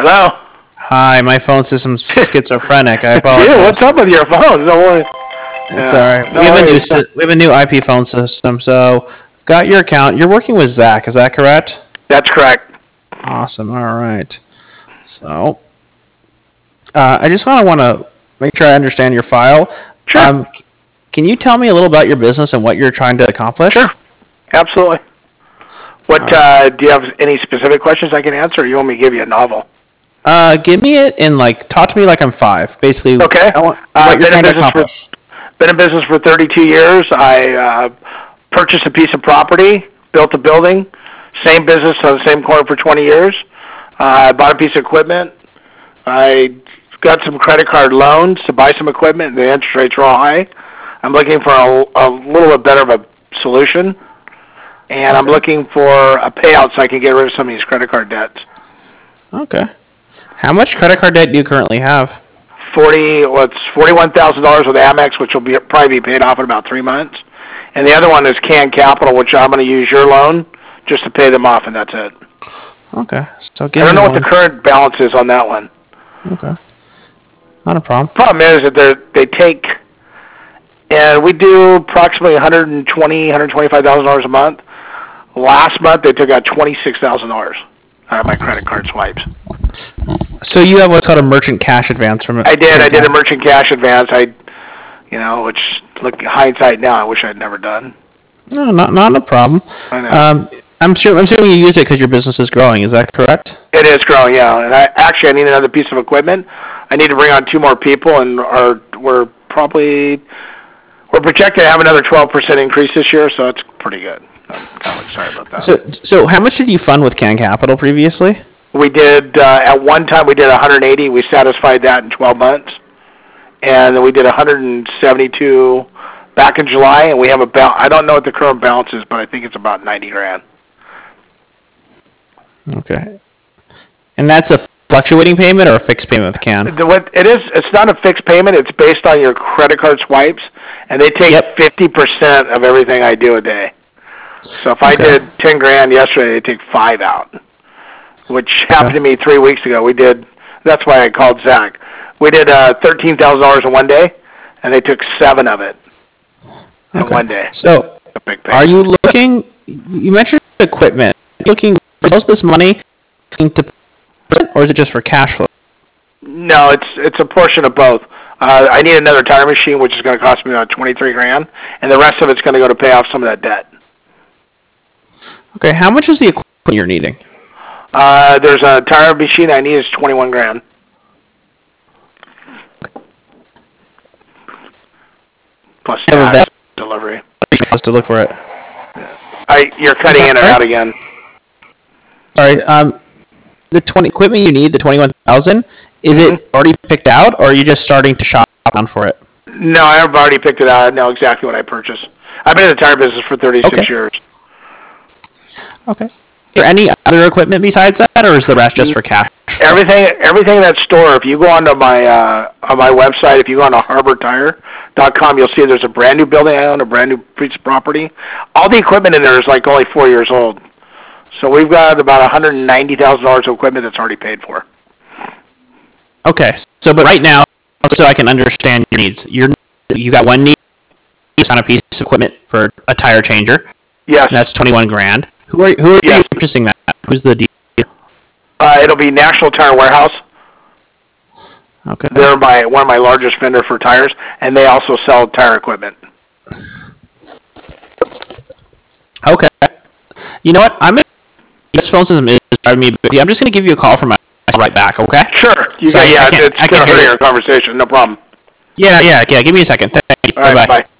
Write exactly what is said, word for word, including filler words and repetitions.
Hello? Hi, my phone system's schizophrenic. I apologize. Dude, what's up with your phone? Don't worry. It's Yeah. all right. No we have a new worries. sy- we have a new I P phone system. So, got your account. You're working with Zach. Is that correct? That's correct. Awesome. All right. So, uh, I just want to want to make sure I understand your file. Sure. Um, can you tell me a little about your business and what you're trying to accomplish? Sure. Absolutely. What, uh, do you have any specific questions I can answer, or you want me to give you a novel? Uh, give me it in like talk to me like I'm five. Basically, Okay. I want, Uh, what you're been in trying to business for accomplish. been in business for thirty-two years. I uh, purchased a piece of property, built a building, same business on the same corner for twenty years. Uh, I bought a piece of equipment. I got some credit card loans to buy some equipment, and the interest rates are all high. I'm looking for a, a little bit better of a solution, and I'm Okay. looking for a payout so I can get rid of some of these credit card debts. Okay. How much credit card debt do you currently have? Forty, well, it's forty-one thousand dollars with Amex, which will be probably be paid off in about three months. And the other one is Can Capital, which I'm going to use your loan just to pay them off, and that's it. Okay. So I give don't me know one. what the current balance is on that one. Okay. Not a problem. Problem is that they they take, and we do approximately one hundred twenty thousand dollars, one hundred twenty-five thousand dollars a month. Last month they took out twenty-six thousand dollars out of my credit card swipes. So you have what's called a merchant cash advance from it. I did. I did a merchant cash advance. I, you know, which look hindsight now, I wish I'd never done. No, not not a problem. I know. Um, I'm sure. I'm assuming you use it because your business is growing. Is that correct? It is growing, yeah. And I actually I need another piece of equipment. I need to bring on two more people, and our we're probably we're projected to have another twelve percent increase this year, so it's pretty good. I'm kind of excited about that. So so how much did you fund with Can Capital previously? We did uh, at one time we did one hundred eighty. We satisfied that in twelve months, and then we did one hundred seventy-two back in July. And we have a bal- I don't know what the current balance is, but I think it's about ninety grand. Okay. And that's a fluctuating payment or a fixed payment with Can? The, what it is, it's not a fixed payment. It's based on your credit card swipes, and they take Yep. fifty percent of everything I do a day. So if I Okay. did ten grand yesterday, they take five out, which happened to me three weeks ago. We did. That's why I called Zach. We did uh, thirteen thousand dollars in one day, and they took seven of it in Okay. one day. So A big pay. are you looking? You mentioned equipment. Are you looking for most of this money to, or is it just for cash flow? No, it's it's a portion of both. Uh, I need another tire machine, which is going to cost me about twenty-three grand, and the rest of it's going to go to pay off some of that debt. Okay. How much is the equipment you're needing? Uh, there's a tire machine I need is twenty-one grand. Plus Yeah, tax, that- delivery. Supposed to look for it. I you're cutting in and out again. Sorry. Um, the twenty equipment you need, the twenty-one thousand. Is Mhm. it already picked out, or are you just starting to shop around for it? No, I've already picked it out. I know exactly what I purchased. I've been in the tire business for thirty-six Okay. years. Okay. Is there any other equipment besides that, or is the rest just for cash? Everything, everything in that store. If you go onto my uh, on my website, if you go onto harbor tire dot com, you'll see there's a brand new building I own, a brand new piece of property. All the equipment in there is like only four years old. So we've got about one hundred ninety thousand dollars of equipment that's already paid for. Okay. So, but right now, so I can understand your needs. You're you got one need on a piece of equipment for a tire changer. Yes. And that's twenty-one grand. Who are who are Yes. you purchasing that? Who's the deal? Uh, it'll be National Tire Warehouse. Okay. They're my one of my largest vendor for tires, and they also sell tire equipment. Okay. You know what? I'm. This phone system is driving me. busy. I'm just going to give you a call from my right back. Okay. Sure. You Sorry, got, yeah, I can't- it's I going can't to hear hurt you. your conversation. No problem. Yeah, yeah, yeah. Give me a second. Thank you. All right, Bye-bye. bye.